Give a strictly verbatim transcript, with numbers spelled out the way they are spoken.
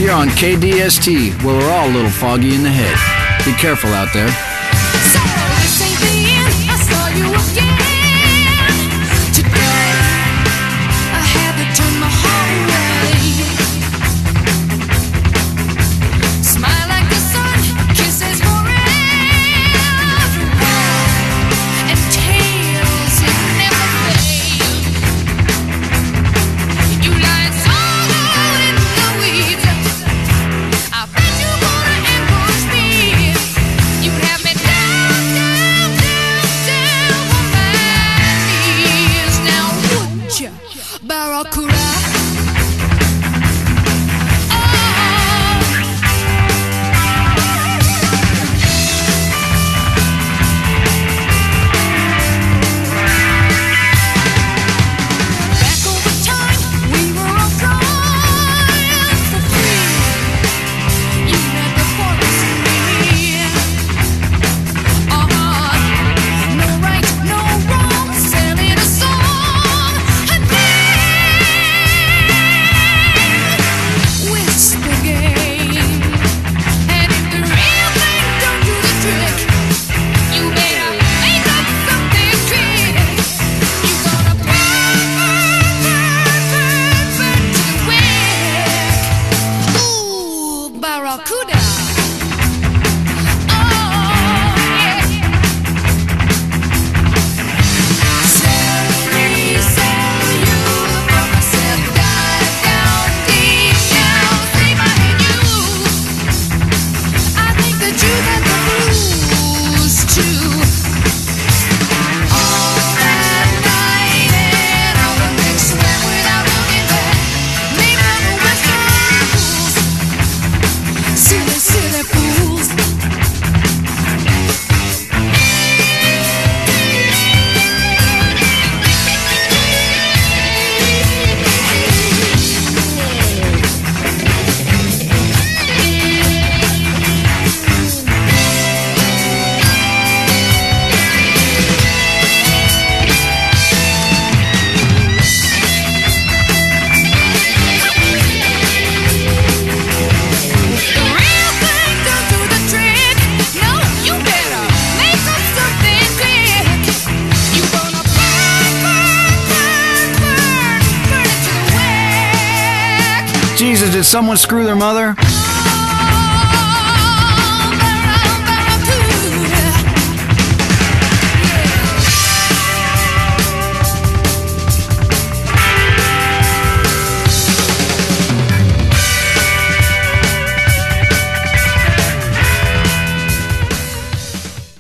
here on K D S T, where we're all a little foggy in the head. Be careful out there. So this ain't the end, I saw you again. Today, I had to turn my heart away. Smile like the sun, kisses forever. And tales that never fade. You lied so loud in the weeds. I bet you wanna ambush me. You have me down, down, down, down on my knees. Now would ya, Barracuda? Back over time, we were all flying for free. You had the forest in me. Uh-huh. No right, no wrong, selling a song. A whisper game. And if the real thing don't do the trick, you better make up something quick. You gonna burn, burn, burn, burn, burn to the wick. Ooh, Barracuda. Oh, yeah. Sell me, sell you for myself. Dive down, deep down, see my you. I think that you got the blues too. All that night and all the next went without looking back. Name of the western fools. Silly, silly fools. The real thing don't do the trick. No, you better make up something quick. You gonna burn, burn, burn, burn, burn it to the wick. Jesus, did someone screw their mother?